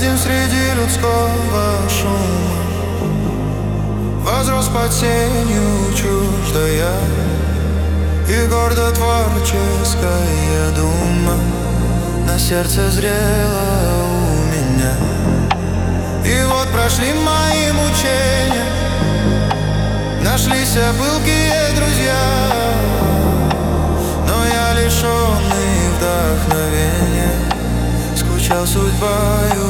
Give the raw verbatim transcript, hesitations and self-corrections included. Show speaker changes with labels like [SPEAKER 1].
[SPEAKER 1] один среди людского шума, возрос под сенью чуждая и гордо творческая дума на сердце зрела у меня. И вот прошли мои мучения, нашлись пылкие друзья, но я лишенный вдохновения скучал судьбою